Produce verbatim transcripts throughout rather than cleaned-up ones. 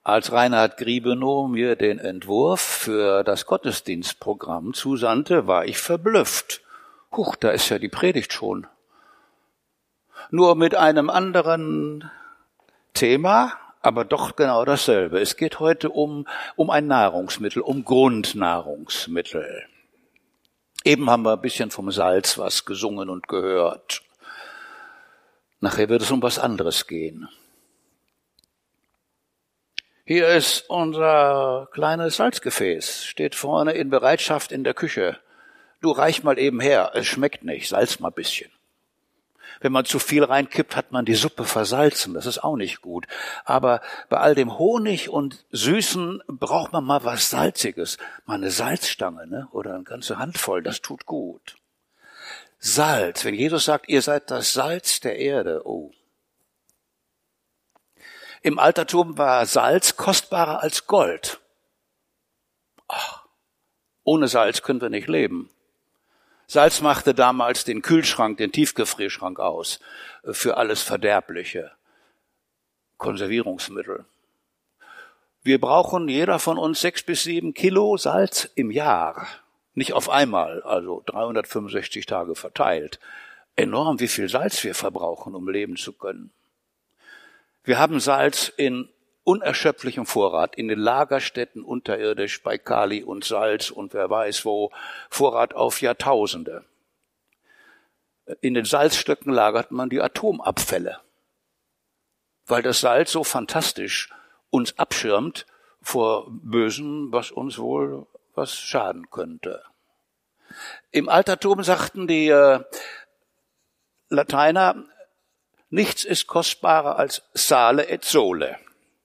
Als Reinhard Griebenow mir den Entwurf für das Gottesdienstprogramm zusandte, war ich verblüfft. Huch, da ist ja die Predigt schon. Nur mit einem anderen Thema, aber doch genau dasselbe. Es geht heute um, um ein Nahrungsmittel, um Grundnahrungsmittel. Eben haben wir ein bisschen vom Salz was gesungen und gehört. Nachher wird es um was anderes gehen. Hier ist unser kleines Salzgefäß, steht vorne in Bereitschaft in der Küche. Du, reich mal eben her, es schmeckt nicht, salz mal ein bisschen. Wenn man zu viel reinkippt, hat man die Suppe versalzen, das ist auch nicht gut. Aber bei all dem Honig und Süßen braucht man mal was Salziges. Mal eine Salzstange, ne? Oder eine ganze Handvoll, das tut gut. Salz, wenn Jesus sagt, ihr seid das Salz der Erde, oh. Im Altertum war Salz kostbarer als Gold. Ach, ohne Salz können wir nicht leben. Salz machte damals den Kühlschrank, den Tiefgefrierschrank aus für alles Verderbliche. Konservierungsmittel. Wir brauchen jeder von uns sechs bis sieben Kilo Salz im Jahr. Nicht auf einmal, also dreihundertfünfundsechzig Tage verteilt. Enorm, wie viel Salz wir verbrauchen, um leben zu können. Wir haben Salz in unerschöpflichem Vorrat, in den Lagerstätten unterirdisch, bei Kali und Salz und wer weiß wo, Vorrat auf Jahrtausende. In den Salzstöcken lagert man die Atomabfälle, weil das Salz so fantastisch uns abschirmt vor Bösen, was uns wohl was schaden könnte. Im Altertum sagten die äh, Lateiner, nichts ist kostbarer als sale et sole.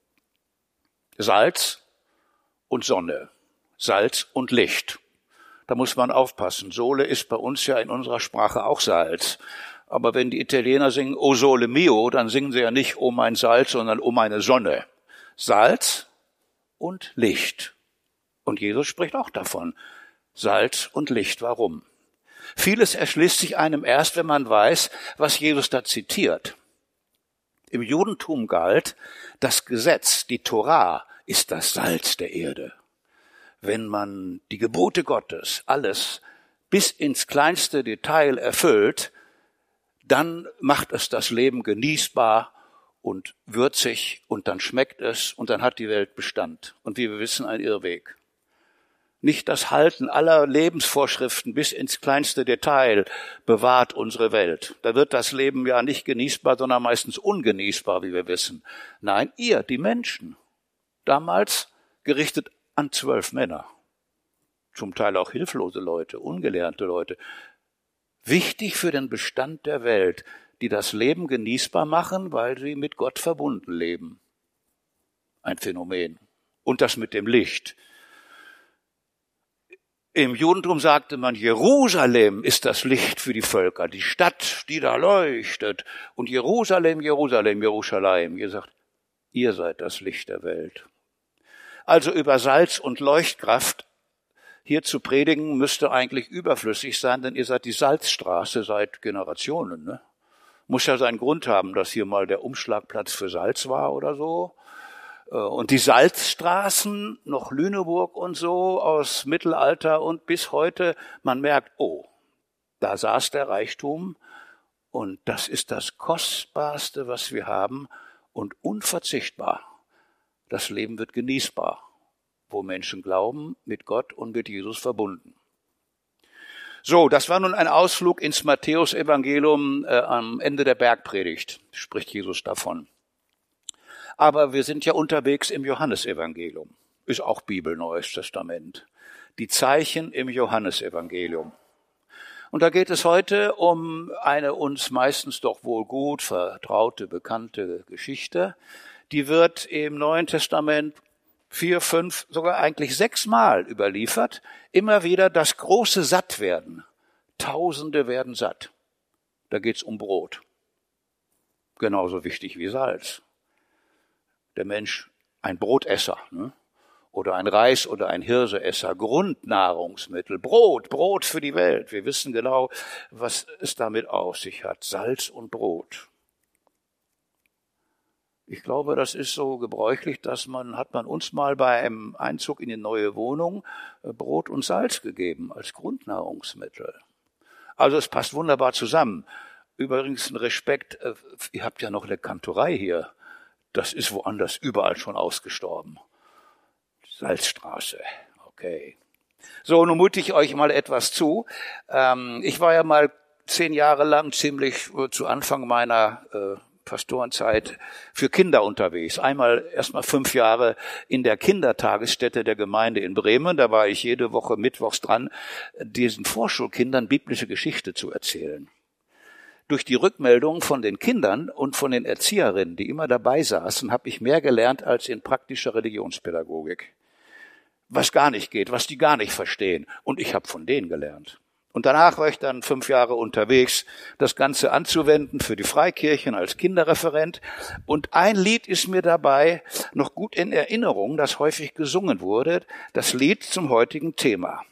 Salz und Sonne, Salz und Licht. Da muss man aufpassen. Sole ist bei uns ja in unserer Sprache auch Salz. Aber wenn die Italiener singen O sole mio, dann singen sie ja nicht O mein Salz, sondern O meine Sonne. Salz und Licht. Und Jesus spricht auch davon. Salz und Licht. Warum? Vieles erschließt sich einem erst, wenn man weiß, was Jesus da zitiert. Im Judentum galt, das Gesetz, die Torah, ist das Salz der Erde. Wenn man die Gebote Gottes, alles bis ins kleinste Detail erfüllt, dann macht es das Leben genießbar und würzig und dann schmeckt es und dann hat die Welt Bestand. Und wie wir wissen, ein Irrweg. Nicht das Halten aller Lebensvorschriften bis ins kleinste Detail bewahrt unsere Welt. Da wird das Leben ja nicht genießbar, sondern meistens ungenießbar, wie wir wissen. Nein, ihr, die Menschen, damals gerichtet an zwölf Männer, zum Teil auch hilflose Leute, ungelernte Leute, wichtig für den Bestand der Welt, die das Leben genießbar machen, weil sie mit Gott verbunden leben. Ein Phänomen. Und das mit dem Licht. Im Judentum sagte man, Jerusalem ist das Licht für die Völker, die Stadt, die da leuchtet. Und Jerusalem, Jerusalem, Jerusalem. Ihr sagt, ihr seid das Licht der Welt. Also über Salz und Leuchtkraft hier zu predigen, müsste eigentlich überflüssig sein, denn ihr seid die Salzstraße seit Generationen. Ne? Muss ja seinen Grund haben, dass hier mal der Umschlagplatz für Salz war oder so. Und die Salzstraßen, noch Lüneburg und so, aus Mittelalter und bis heute, man merkt, oh, da saß der Reichtum und das ist das Kostbarste, was wir haben und unverzichtbar. Das Leben wird genießbar, wo Menschen glauben, mit Gott und mit Jesus verbunden. So, das war nun ein Ausflug ins Matthäus-Evangelium äh, am Ende der Bergpredigt, spricht Jesus davon. Aber wir sind ja unterwegs im Johannesevangelium. Ist auch Bibel, Neues Testament. Die Zeichen im Johannesevangelium. Und da geht es heute um eine uns meistens doch wohl gut vertraute, bekannte Geschichte. Die wird im Neuen Testament vier, fünf, sogar eigentlich sechsmal überliefert. Immer wieder das große Sattwerden. Tausende werden satt. Da geht's um Brot. Genauso wichtig wie Salz. Der Mensch ein Brotesser, ne? Oder ein Reis- oder ein Hirseesser, Grundnahrungsmittel, Brot, Brot für die Welt. Wir wissen genau, was es damit auf sich hat, Salz und Brot. Ich glaube, das ist so gebräuchlich, dass man, hat man uns mal bei einem Einzug in die neue Wohnung Brot und Salz gegeben als Grundnahrungsmittel. Also es passt wunderbar zusammen. Übrigens ein Respekt, ihr habt ja noch eine Kantorei hier. Das ist woanders überall schon ausgestorben. Salzstraße, okay. So, nun mute ich euch mal etwas zu. Ich war ja mal zehn Jahre lang ziemlich zu Anfang meiner Pastorenzeit für Kinder unterwegs. Einmal erstmal fünf Jahre in der Kindertagesstätte der Gemeinde in Bremen. Da war ich jede Woche mittwochs dran, diesen Vorschulkindern biblische Geschichte zu erzählen. Durch die Rückmeldungen von den Kindern und von den Erzieherinnen, die immer dabei saßen, habe ich mehr gelernt als in praktischer Religionspädagogik. Was gar nicht geht, was die gar nicht verstehen. Und ich habe von denen gelernt. Und danach war ich dann fünf Jahre unterwegs, das Ganze anzuwenden für die Freikirchen als Kinderreferent. Und ein Lied ist mir dabei noch gut in Erinnerung, das häufig gesungen wurde, das Lied zum heutigen Thema.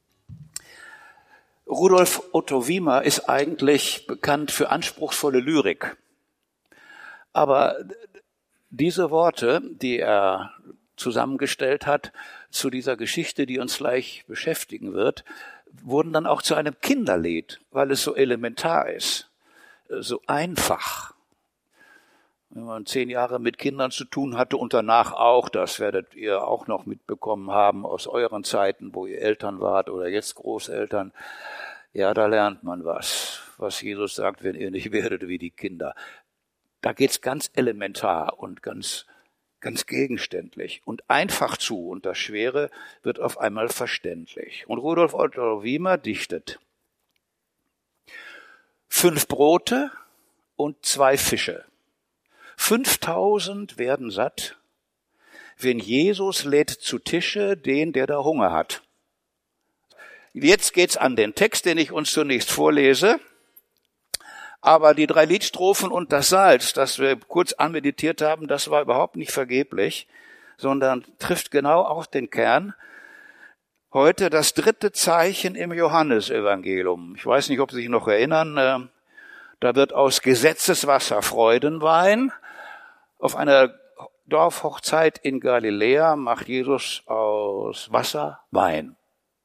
Rudolf Otto Wiemer ist eigentlich bekannt für anspruchsvolle Lyrik. Aber diese Worte, die er zusammengestellt hat zu dieser Geschichte, die uns gleich beschäftigen wird, wurden dann auch zu einem Kinderlied, weil es so elementar ist, so einfach. Wenn man zehn Jahre mit Kindern zu tun hatte und danach auch, das werdet ihr auch noch mitbekommen haben aus euren Zeiten, wo ihr Eltern wart oder jetzt Großeltern, ja, da lernt man was, was Jesus sagt, wenn ihr nicht werdet wie die Kinder. Da geht's ganz elementar und ganz ganz gegenständlich und einfach zu, und das Schwere wird auf einmal verständlich. Und Rudolf Otto Wiemer dichtet: Fünf Brote und zwei Fische. Fünftausend werden satt, wenn Jesus lädt zu Tische den, der da Hunger hat. Jetzt geht's an den Text, den ich uns zunächst vorlese. Aber die drei Liedstrophen und das Salz, das wir kurz anmeditiert haben, das war überhaupt nicht vergeblich, sondern trifft genau auf den Kern. Heute das dritte Zeichen im Johannesevangelium. Ich weiß nicht, ob Sie sich noch erinnern, da wird aus Gesetzeswasser Freudenwein. Auf einer Dorfhochzeit in Galiläa macht Jesus aus Wasser Wein.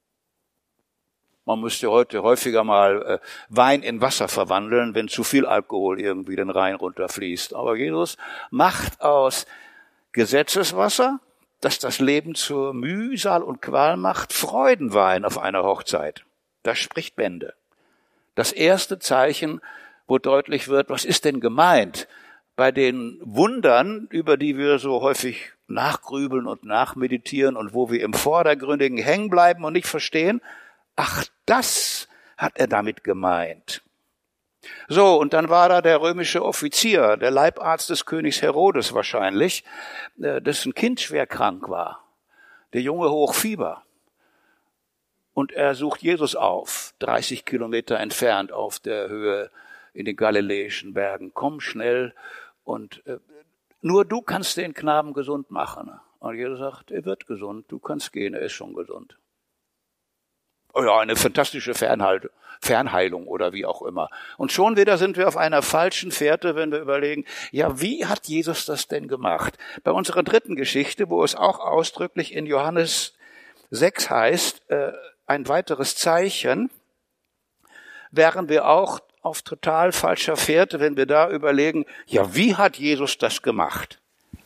Man müsste heute häufiger mal äh, Wein in Wasser verwandeln, wenn zu viel Alkohol irgendwie den Rhein runterfließt. Aber Jesus macht aus Gesetzeswasser, das das Leben zur Mühsal und Qual macht, Freudenwein auf einer Hochzeit. Das spricht Bände. Das erste Zeichen, wo deutlich wird, was ist denn gemeint bei den Wundern, über die wir so häufig nachgrübeln und nachmeditieren und wo wir im Vordergründigen hängen bleiben und nicht verstehen. Ach, das hat er damit gemeint. So, und dann war da der römische Offizier, der Leibarzt des Königs Herodes wahrscheinlich, dessen Kind schwer krank war. Der Junge hoch Fieber. Und er sucht Jesus auf, dreißig Kilometer entfernt auf der Höhe in den galiläischen Bergen. Komm schnell und äh, nur du kannst den Knaben gesund machen. Und Jesus sagt, er wird gesund, du kannst gehen, er ist schon gesund. Oh ja, eine fantastische Fernhalt, Fernheilung oder wie auch immer. Und schon wieder sind wir auf einer falschen Fährte, wenn wir überlegen, ja, wie hat Jesus das denn gemacht? Bei unserer dritten Geschichte, wo es auch ausdrücklich in Johannes sechs heißt, äh, ein weiteres Zeichen, wären wir auch auf total falscher Fährte, wenn wir da überlegen, ja, wie hat Jesus das gemacht?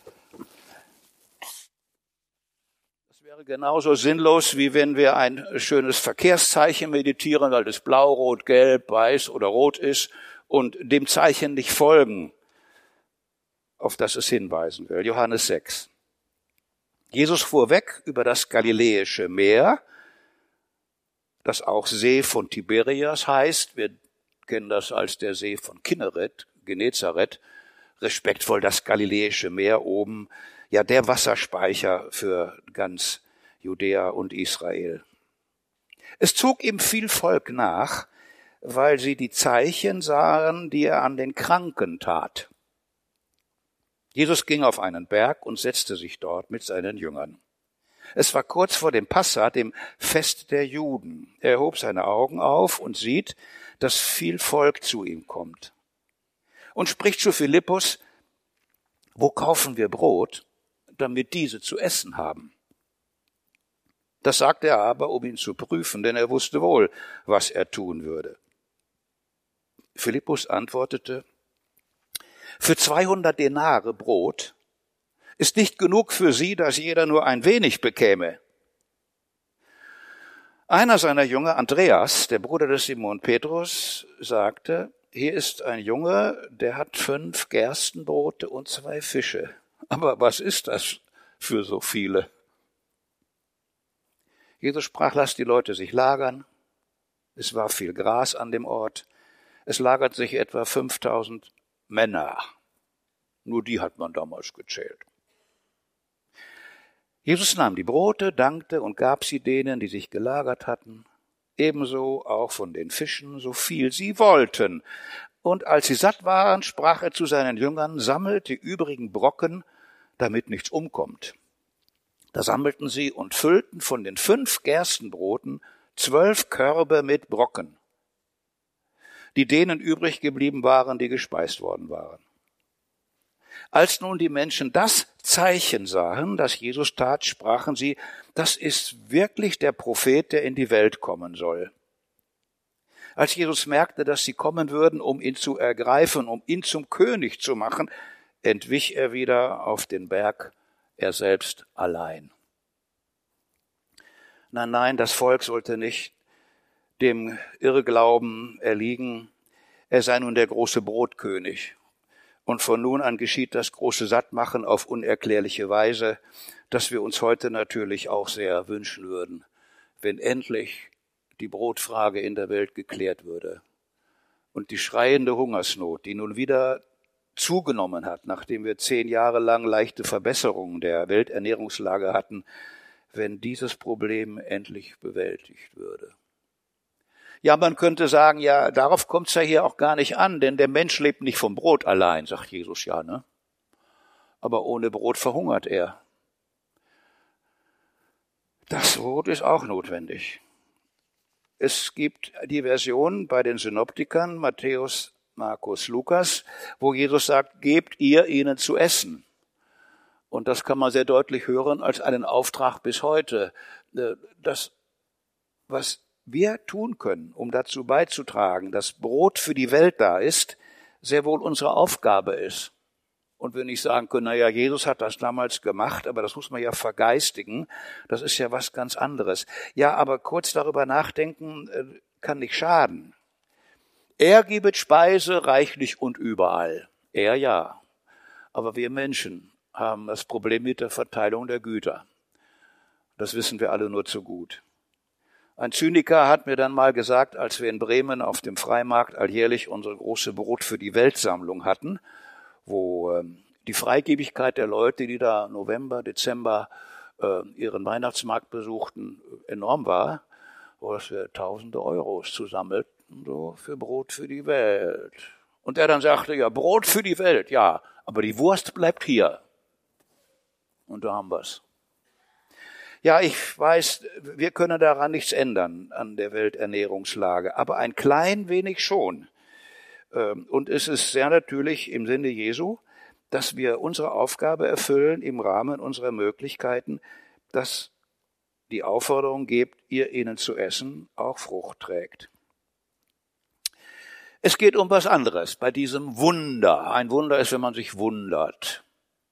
Genauso sinnlos, wie wenn wir ein schönes Verkehrszeichen meditieren, weil es blau, rot, gelb, weiß oder rot ist und dem Zeichen nicht folgen, auf das es hinweisen will. Johannes sechs. Jesus fuhr weg über das Galiläische Meer, das auch See von Tiberias heißt. Wir kennen das als der See von Kinneret, Genezareth. Respektvoll das Galiläische Meer oben, ja der Wasserspeicher für ganz Judäa und Israel. Es zog ihm viel Volk nach, weil sie die Zeichen sahen, die er an den Kranken tat. Jesus ging auf einen Berg und setzte sich dort mit seinen Jüngern. Es war kurz vor dem Passa, dem Fest der Juden. Er hob seine Augen auf und sieht, dass viel Volk zu ihm kommt. Und spricht zu Philippus, wo kaufen wir Brot, damit diese zu essen haben? Das sagte er aber, um ihn zu prüfen, denn er wusste wohl, was er tun würde. Philippus antwortete, für zweihundert Denare Brot ist nicht genug für sie, dass jeder nur ein wenig bekäme. Einer seiner Jünger, Andreas, der Bruder des Simon Petrus, sagte, hier ist ein Junge, der hat fünf Gerstenbrote und zwei Fische. Aber was ist das für so viele? Jesus sprach, lasst die Leute sich lagern. Es war viel Gras an dem Ort. Es lagert sich etwa fünftausend Männer. Nur die hat man damals gezählt. Jesus nahm die Brote, dankte und gab sie denen, die sich gelagert hatten. Ebenso auch von den Fischen, so viel sie wollten. Und als sie satt waren, sprach er zu seinen Jüngern, sammelt die übrigen Brocken, damit nichts umkommt. Da sammelten sie und füllten von den fünf Gerstenbroten zwölf Körbe mit Brocken, die denen übrig geblieben waren, die gespeist worden waren. Als nun die Menschen das Zeichen sahen, das Jesus tat, sprachen sie, das ist wirklich der Prophet, der in die Welt kommen soll. Als Jesus merkte, dass sie kommen würden, um ihn zu ergreifen, um ihn zum König zu machen, entwich er wieder auf den Berg, er selbst allein. Nein, nein, das Volk sollte nicht dem Irrglauben erliegen, er sei nun der große Brotkönig. Und von nun an geschieht das große Sattmachen auf unerklärliche Weise, das wir uns heute natürlich auch sehr wünschen würden, wenn endlich die Brotfrage in der Welt geklärt würde. Und die schreiende Hungersnot, die nun wieder zugenommen hat, nachdem wir zehn Jahre lang leichte Verbesserungen der Welternährungslage hatten, wenn dieses Problem endlich bewältigt würde. Ja, man könnte sagen, ja, darauf kommt es ja hier auch gar nicht an, denn der Mensch lebt nicht vom Brot allein, sagt Jesus ja, ne? Aber ohne Brot verhungert er. Das Brot ist auch notwendig. Es gibt die Version bei den Synoptikern, Matthäus, Markus, Lukas, wo Jesus sagt, gebt ihr ihnen zu essen. Und das kann man sehr deutlich hören als einen Auftrag bis heute. Das, was wir tun können, um dazu beizutragen, dass Brot für die Welt da ist, sehr wohl unsere Aufgabe ist. Und wir nicht sagen können, na ja, Jesus hat das damals gemacht, aber das muss man ja vergeistigen, das ist ja was ganz anderes. Ja, aber kurz darüber nachdenken kann nicht schaden. Er gibet Speise reichlich und überall. Er ja. Aber wir Menschen haben das Problem mit der Verteilung der Güter. Das wissen wir alle nur zu gut. Ein Zyniker hat mir dann mal gesagt, als wir in Bremen auf dem Freimarkt alljährlich unsere große Brot für die Weltsammlung hatten, wo äh, die Freigebigkeit der Leute, die da November, Dezember äh, ihren Weihnachtsmarkt besuchten, enorm war, wo wir tausende Euros zusammelten, so für Brot für die Welt. Und er dann sagte, ja, Brot für die Welt, ja, aber die Wurst bleibt hier. Und da haben wir's. Ja, ich weiß, wir können daran nichts ändern, an der Welternährungslage, aber ein klein wenig schon. Und es ist sehr natürlich im Sinne Jesu, dass wir unsere Aufgabe erfüllen im Rahmen unserer Möglichkeiten, dass die Aufforderung gebt, ihr ihnen zu essen, auch Frucht trägt. Es geht um was anderes bei diesem Wunder. Ein Wunder ist, wenn man sich wundert.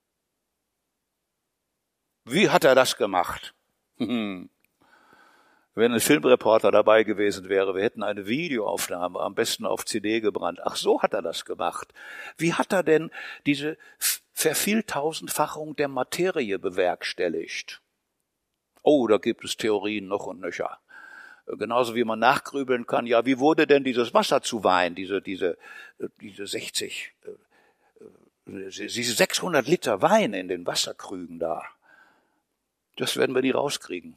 Wie hat er das gemacht? Wenn ein Filmreporter dabei gewesen wäre, wir hätten eine Videoaufnahme, am besten auf C D gebrannt. Ach, so hat er das gemacht. Wie hat er denn diese Vervieltausendfachung der Materie bewerkstelligt? Oh, da gibt es Theorien noch und nöcher. Genauso wie man nachgrübeln kann, ja, wie wurde denn dieses Wasser zu Wein, diese, diese, diese sechzig, diese sechshundert Liter Wein in den Wasserkrügen da? Das werden wir nie rauskriegen.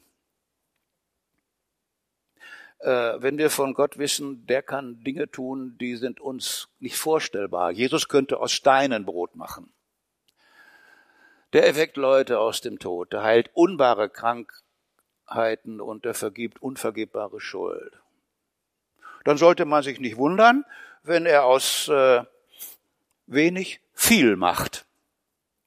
Äh, wenn wir von Gott wissen, der kann Dinge tun, die sind uns nicht vorstellbar. Jesus könnte aus Steinen Brot machen. Der erweckt Leute aus dem Tod, der heilt unbare Krankheiten und der vergibt unvergebbare Schuld. Dann sollte man sich nicht wundern, wenn er aus äh, wenig viel macht.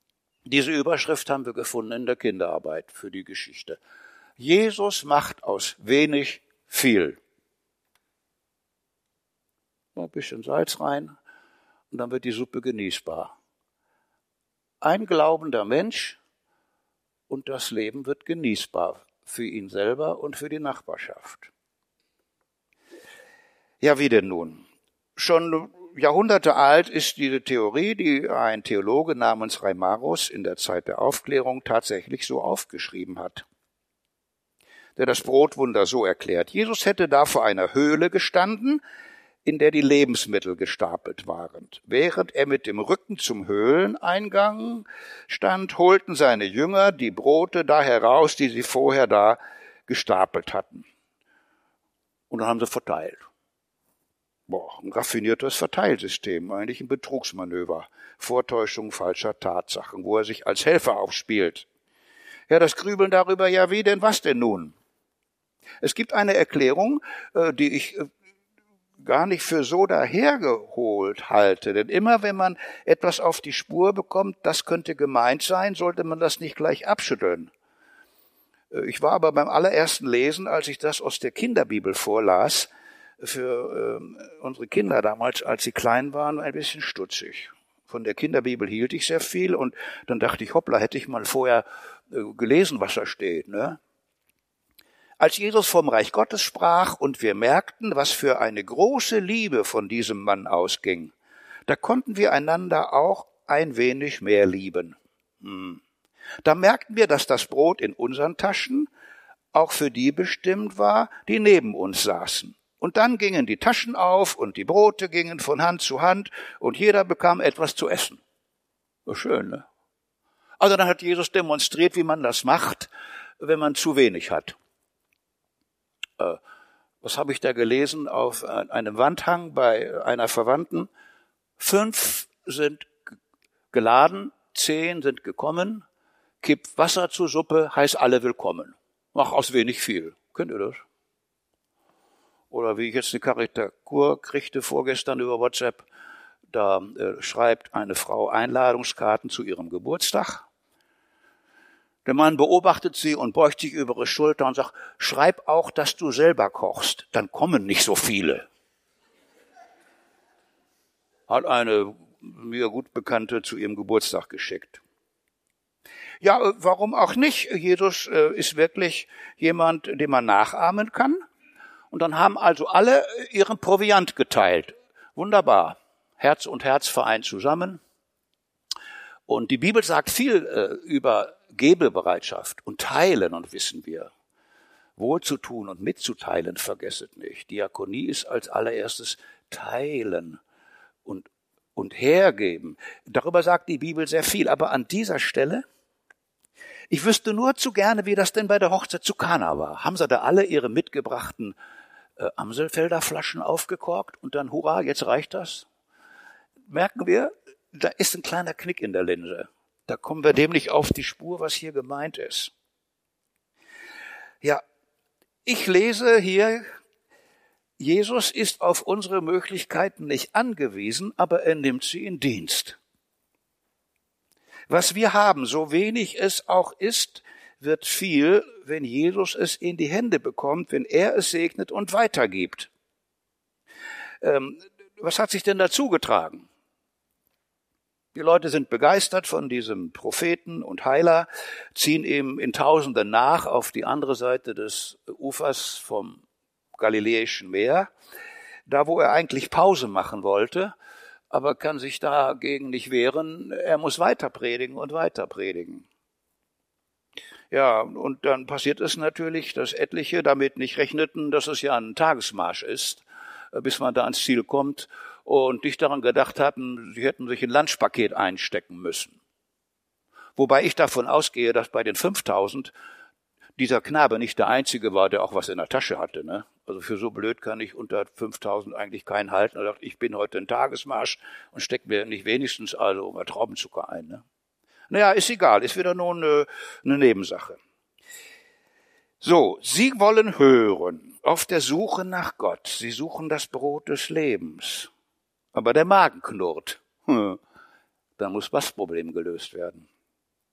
Diese Überschrift haben wir gefunden in der Kinderarbeit für die Geschichte. Jesus macht aus wenig viel. Ein bisschen Salz rein und dann wird die Suppe genießbar. Ein glaubender Mensch und das Leben wird genießbar für ihn selber und für die Nachbarschaft. Ja, wie denn nun? Schon Jahrhunderte alt ist diese Theorie, die ein Theologe namens Reimarus in der Zeit der Aufklärung tatsächlich so aufgeschrieben hat, der das Brotwunder so erklärt. Jesus hätte da vor einer Höhle gestanden, in der die Lebensmittel gestapelt waren. Während er mit dem Rücken zum Höhleneingang stand, holten seine Jünger die Brote da heraus, die sie vorher da gestapelt hatten. Und dann haben sie verteilt. Boah, ein raffiniertes Verteilsystem, eigentlich ein Betrugsmanöver, Vortäuschung falscher Tatsachen, wo er sich als Helfer aufspielt. Ja, das Grübeln darüber, ja wie denn, was denn nun? Es gibt eine Erklärung, die ich gar nicht für so dahergeholt halte, denn immer wenn man etwas auf die Spur bekommt, das könnte gemeint sein, sollte man das nicht gleich abschütteln. Ich war aber beim allerersten Lesen, als ich das aus der Kinderbibel vorlas, für äh, unsere Kinder damals, als sie klein waren, ein bisschen stutzig. Von der Kinderbibel hielt ich sehr viel und dann dachte ich, hoppla, hätte ich mal vorher äh, gelesen, was da steht, ne? Als Jesus vom Reich Gottes sprach und wir merkten, was für eine große Liebe von diesem Mann ausging, da konnten wir einander auch ein wenig mehr lieben. Hm. Da merkten wir, dass das Brot in unseren Taschen auch für die bestimmt war, die neben uns saßen. Und dann gingen die Taschen auf und die Brote gingen von Hand zu Hand und jeder bekam etwas zu essen. So schön, ne? Also dann hat Jesus demonstriert, wie man das macht, wenn man zu wenig hat. Äh, was habe ich da gelesen auf einem Wandhang bei einer Verwandten? Fünf sind geladen, zehn sind gekommen, kippt Wasser zur Suppe, heißt alle willkommen. Mach aus wenig viel. Könnt ihr das? Oder wie ich jetzt eine Karikatur kriegte vorgestern über WhatsApp, da äh, schreibt eine Frau Einladungskarten zu ihrem Geburtstag. Der Mann beobachtet sie und beugt sich über ihre Schulter und sagt, schreib auch, dass du selber kochst, dann kommen nicht so viele. Hat eine mir gut Bekannte zu ihrem Geburtstag geschickt. Ja, warum auch nicht? Jesus äh, ist wirklich jemand, den man nachahmen kann. Und dann haben also alle ihren Proviant geteilt. Wunderbar. Herz und Herz vereint zusammen. Und die Bibel sagt viel äh, über Gebebereitschaft und Teilen, und wissen wir. Wohlzutun und mitzuteilen, vergesset nicht. Diakonie ist als allererstes Teilen und, und hergeben. Darüber sagt die Bibel sehr viel. Aber an dieser Stelle, ich wüsste nur zu gerne, wie das denn bei der Hochzeit zu Kana war. Haben sie da alle ihre mitgebrachten äh, Amselfelder Flaschen aufgekorkt und dann, hurra, jetzt reicht das? Merken wir, da ist ein kleiner Knick in der Linse. Da kommen wir dem nicht auf die Spur, was hier gemeint ist. Ja, ich lese hier, Jesus ist auf unsere Möglichkeiten nicht angewiesen, aber er nimmt sie in Dienst. Was wir haben, so wenig es auch ist, wird viel, wenn Jesus es in die Hände bekommt, wenn er es segnet und weitergibt. Ähm, was hat sich denn dazu getragen? Die Leute sind begeistert von diesem Propheten und Heiler, ziehen ihm in Tausenden nach auf die andere Seite des Ufers vom Galiläischen Meer, da wo er eigentlich Pause machen wollte, aber kann sich dagegen nicht wehren. Er muss weiter predigen und weiter predigen. Ja, und dann passiert es natürlich, dass etliche damit nicht rechneten, dass es ja ein Tagesmarsch ist, bis man da ans Ziel kommt und nicht daran gedacht hatten, sie hätten sich ein Lunchpaket einstecken müssen. Wobei ich davon ausgehe, dass bei den fünftausend dieser Knabe nicht der Einzige war, der auch was in der Tasche hatte, ne? Also für so blöd kann ich unter fünftausend eigentlich keinen halten. Er dachte, ich bin heute ein Tagesmarsch und stecke mir nicht wenigstens also mal Traubenzucker ein, ne? Naja, ist egal, ist wieder nur eine, eine Nebensache. So, sie wollen hören, auf der Suche nach Gott. Sie suchen das Brot des Lebens. Aber der Magen knurrt. Hm. Dann muss das Problem gelöst werden.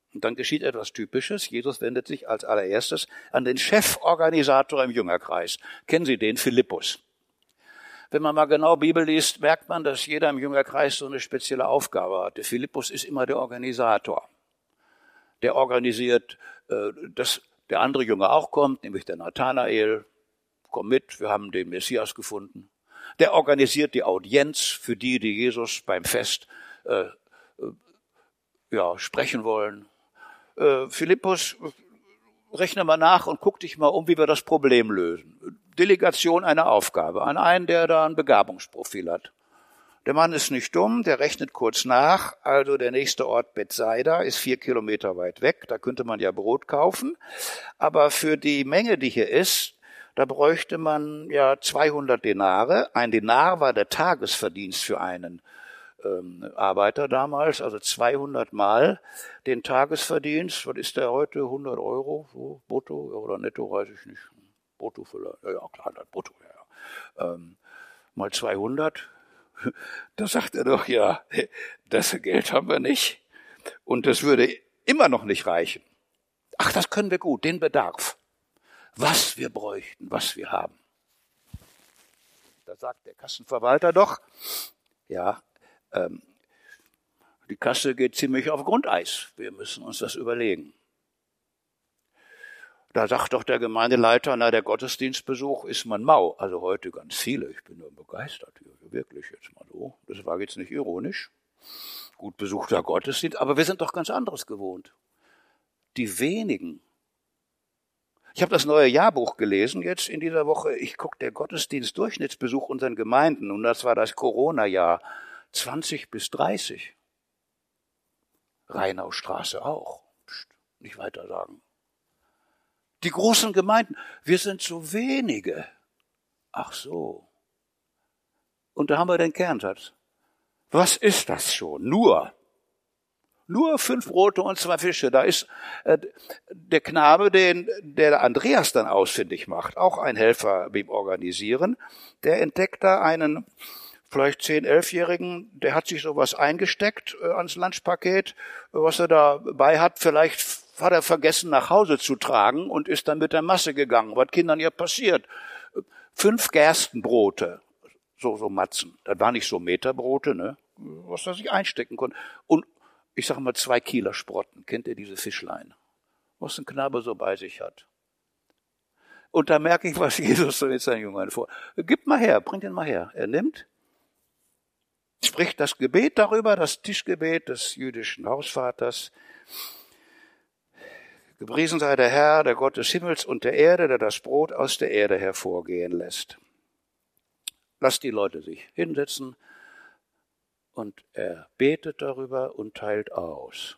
Und dann geschieht etwas Typisches. Jesus wendet sich als allererstes an den Cheforganisator im Jüngerkreis. Kennen Sie den? Philippus. Wenn man mal genau Bibel liest, merkt man, dass jeder im Jüngerkreis so eine spezielle Aufgabe hat. Der Philippus ist immer der Organisator. Der organisiert, dass der andere Jünger auch kommt, nämlich der Nathanael. Komm mit, wir haben den Messias gefunden. Der organisiert die Audienz für die, die Jesus beim Fest äh, ja, sprechen wollen. Äh, Philippus, rechne mal nach und guck dich mal um, wie wir das Problem lösen. Delegation einer Aufgabe an einen, der da ein Begabungsprofil hat. Der Mann ist nicht dumm, der rechnet kurz nach. Also der nächste Ort Bethsaida ist vier Kilometer weit weg. Da könnte man ja Brot kaufen. Aber für die Menge, die hier ist, da bräuchte man ja zweihundert Denare. Ein Denar war der Tagesverdienst für einen ähm, Arbeiter damals, also zweihundert Mal den Tagesverdienst. Was ist der heute? hundert Euro, so, brutto oder netto, weiß ich nicht. Brutto vielleicht, ja, ja klar, das brutto, ja. Ähm, mal zweihundert, da sagt er doch, ja, das Geld haben wir nicht und das würde immer noch nicht reichen. Ach, das können wir gut, den Bedarf. Was wir bräuchten, was wir haben. Da sagt der Kassenverwalter doch, ja, ähm, die Kasse geht ziemlich auf Grundeis. Wir müssen uns das überlegen. Da sagt doch der Gemeindeleiter, na, der Gottesdienstbesuch ist man mau. Also heute ganz viele. Ich bin nur begeistert hier, wirklich jetzt mal so. Das war jetzt nicht ironisch. Gut besuchter Gottesdienst, aber wir sind doch ganz anderes gewohnt. Die wenigen. Ich habe das neue Jahrbuch gelesen jetzt in dieser Woche. Ich gucke der Gottesdienst-Durchschnittsbesuch unseren Gemeinden und das war das Corona-Jahr zwanzig bis dreißig. Rheinaustraße auch. Psst, nicht weiter sagen. Die großen Gemeinden, wir sind so wenige. Ach so. Und da haben wir den Kernsatz. Was ist das schon? Nur. Nur fünf Brote und zwei Fische. Da ist äh, der Knabe, den der Andreas dann ausfindig macht, auch ein Helfer beim Organisieren. Der entdeckt da einen vielleicht zehn-, elfjährigen, der hat sich sowas eingesteckt äh, ans Lunchpaket, was er dabei hat. Vielleicht hat er vergessen, nach Hause zu tragen und ist dann mit der Masse gegangen. Was Kindern ja passiert. Fünf Gerstenbrote, so so Matzen. Das waren nicht so Meterbrote, ne, was er sich einstecken konnte. Und ich sage mal zwei Kieler Sprotten. Kennt ihr diese Fischlein? Was ein Knabe so bei sich hat. Und da merke ich, was Jesus so mit seinen Jüngern vor. Gib mal her, bringt ihn mal her. Er nimmt, spricht das Gebet darüber, das Tischgebet des jüdischen Hausvaters. Gepriesen sei der Herr, der Gott des Himmels und der Erde, der das Brot aus der Erde hervorgehen lässt. Lasst die Leute sich hinsetzen und er betet darüber und teilt aus.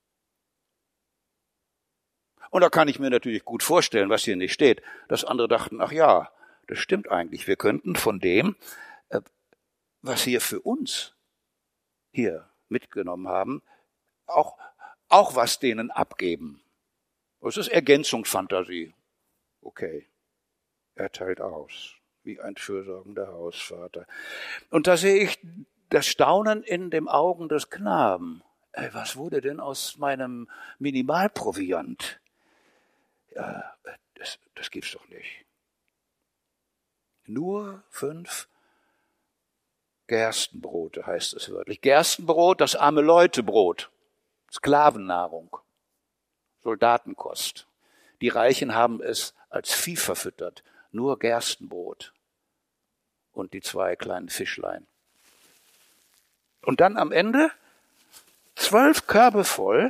Und da kann ich mir natürlich gut vorstellen, was hier nicht steht, dass andere dachten, ach ja, das stimmt eigentlich. Wir könnten von dem, was hier für uns hier mitgenommen haben, auch, auch was denen abgeben. Das ist Ergänzungsfantasie. Okay, er teilt aus, wie ein fürsorgender Hausvater. Und da sehe ich das Staunen in den Augen des Knaben. Ey, was wurde denn aus meinem Minimalproviant? Ja, das, das gibt's doch nicht. Nur fünf Gerstenbrote heißt es wörtlich. Gerstenbrot, das arme Leutebrot, Sklavennahrung. Soldatenkost. Die Reichen haben es als Vieh verfüttert. Nur Gerstenbrot und die zwei kleinen Fischlein. Und dann am Ende zwölf Körbe voll,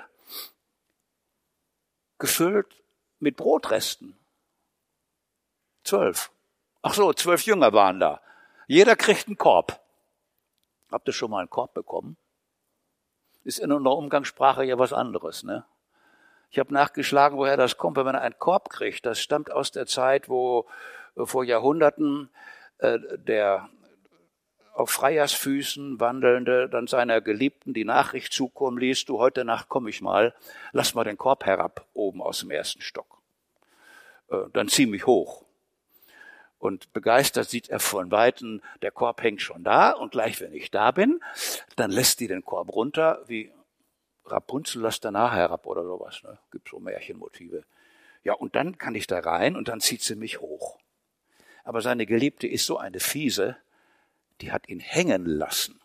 gefüllt mit Brotresten. Zwölf. Ach so, zwölf Jünger waren da. Jeder kriegt einen Korb. Habt ihr schon mal einen Korb bekommen? Ist in unserer Umgangssprache ja was anderes, ne? Ich habe nachgeschlagen, woher das kommt, wenn man einen Korb kriegt. Das stammt aus der Zeit, wo vor Jahrhunderten äh, der auf Freiersfüßen Wandelnde dann seiner Geliebten die Nachricht zukommen ließ, du, heute Nacht komme ich mal, lass mal den Korb herab, oben aus dem ersten Stock. Äh, dann zieh mich hoch. Und begeistert sieht er von Weitem, der Korb hängt schon da und gleich, wenn ich da bin, dann lässt die den Korb runter, wie Rapunzel lässt danach herab oder sowas. Ne? Gibt so Märchenmotive. Ja, und dann kann ich da rein und dann zieht sie mich hoch. Aber seine Geliebte ist so eine Fiese, die hat ihn hängen lassen.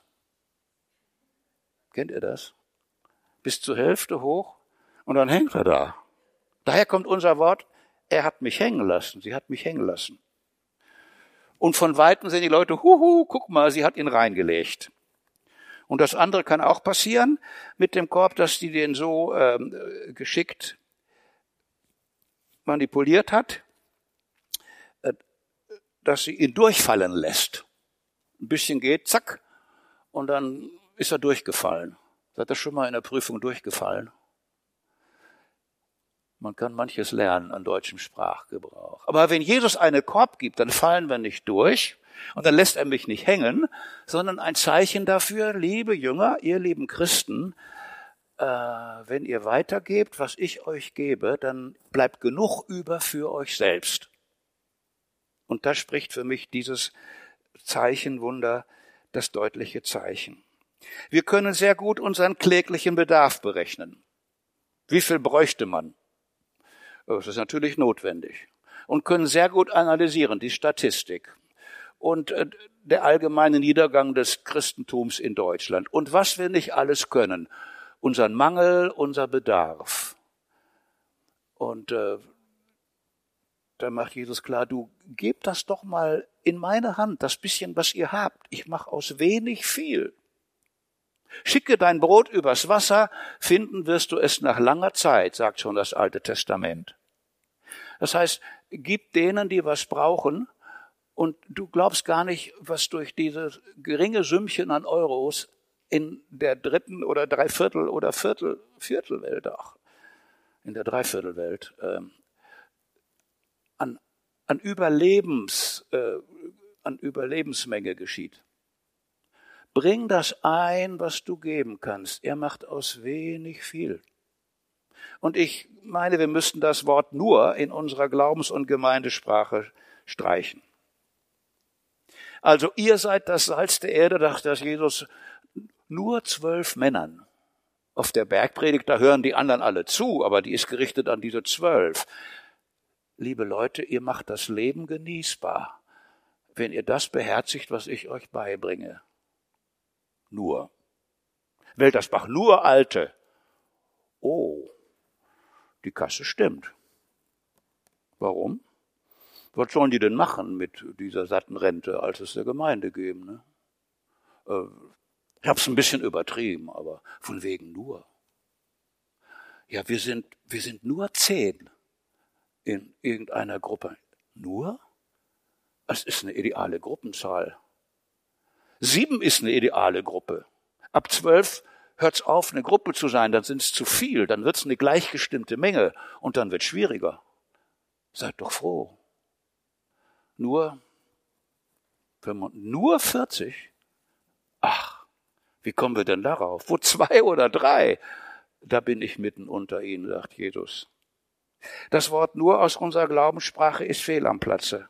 Kennt ihr das? Bis zur Hälfte hoch und dann hängt er da. Daher kommt unser Wort, er hat mich hängen lassen, sie hat mich hängen lassen. Und von Weitem sehen die Leute, huhu, guck mal, sie hat ihn reingelegt. Und das andere kann auch passieren mit dem Korb, dass die den so ähm, geschickt manipuliert hat, äh, dass sie ihn durchfallen lässt. Ein bisschen geht, zack, und dann ist er durchgefallen. Seid ihr schon mal in der Prüfung durchgefallen? Man kann manches lernen an deutschem Sprachgebrauch. Aber wenn Jesus einen Korb gibt, dann fallen wir nicht durch und dann lässt er mich nicht hängen, sondern ein Zeichen dafür, liebe Jünger, ihr lieben Christen, äh, wenn ihr weitergebt, was ich euch gebe, dann bleibt genug über für euch selbst. Und da spricht für mich dieses Zeichenwunder, das deutliche Zeichen. Wir können sehr gut unseren kläglichen Bedarf berechnen. Wie viel bräuchte man? Das ist natürlich notwendig. Und können sehr gut analysieren, die Statistik und äh, der allgemeine Niedergang des Christentums in Deutschland. Und was wir nicht alles können. Unseren Mangel, unser Bedarf. Und äh, da macht Jesus klar, du gebt das doch mal in meine Hand, das bisschen, was ihr habt. Ich mache aus wenig viel. Schicke dein Brot übers Wasser, finden wirst du es nach langer Zeit, sagt schon das Alte Testament. Das heißt, gib denen, die was brauchen, und du glaubst gar nicht, was durch dieses geringe Sümmchen an Euros in der dritten oder Dreiviertel oder Viertel, Viertelwelt auch, in der Dreiviertelwelt, ähm, an, an Überlebens, äh, an Überlebensmenge geschieht. Bring das ein, was du geben kannst. Er macht aus wenig viel. Und ich meine, wir müssten das Wort nur in unserer Glaubens- und Gemeindesprache streichen. Also ihr seid das Salz der Erde, dachte das Jesus nur zwölf Männern. Auf der Bergpredigt, da hören die anderen alle zu, aber die ist gerichtet an diese zwölf. Liebe Leute, ihr macht das Leben genießbar, wenn ihr das beherzigt, was ich euch beibringe. Nur. Weltersbach, nur Alte. Oh, die Kasse stimmt. Warum? Was sollen die denn machen mit dieser satten Rente, als es der Gemeinde geben? Ne? Äh, ich habe es ein bisschen übertrieben, aber von wegen nur. Ja, wir sind, wir sind nur zehn in irgendeiner Gruppe. Nur? Das ist eine ideale Gruppenzahl. Sieben ist eine ideale Gruppe. Ab zwölf hört's auf, eine Gruppe zu sein, dann sind es zu viel, dann wird's eine gleichgestimmte Menge und dann wird's schwieriger. Seid doch froh. Nur, nur vierzig? Ach, wie kommen wir denn darauf? Wo zwei oder drei? Da bin ich mitten unter ihnen, sagt Jesus. Das Wort nur aus unserer Glaubenssprache ist fehl am Platze.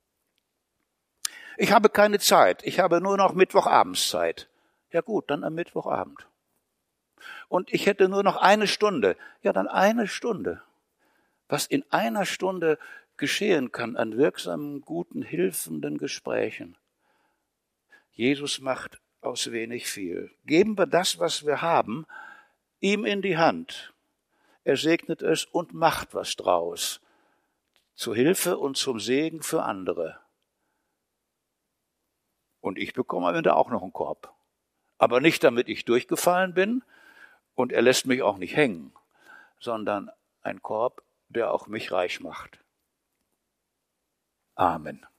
Ich habe keine Zeit, ich habe nur noch Mittwochabendzeit. Ja gut, dann am Mittwochabend. Und ich hätte nur noch eine Stunde. Ja, dann eine Stunde. Was in einer Stunde geschehen kann an wirksamen, guten, hilfenden Gesprächen. Jesus macht aus wenig viel. Geben wir das, was wir haben, ihm in die Hand. Er segnet es und macht was draus. Zur Hilfe und zum Segen für andere. Und ich bekomme am Ende auch noch einen Korb. Aber nicht, damit ich durchgefallen bin und er lässt mich auch nicht hängen, sondern ein Korb, der auch mich reich macht. Amen.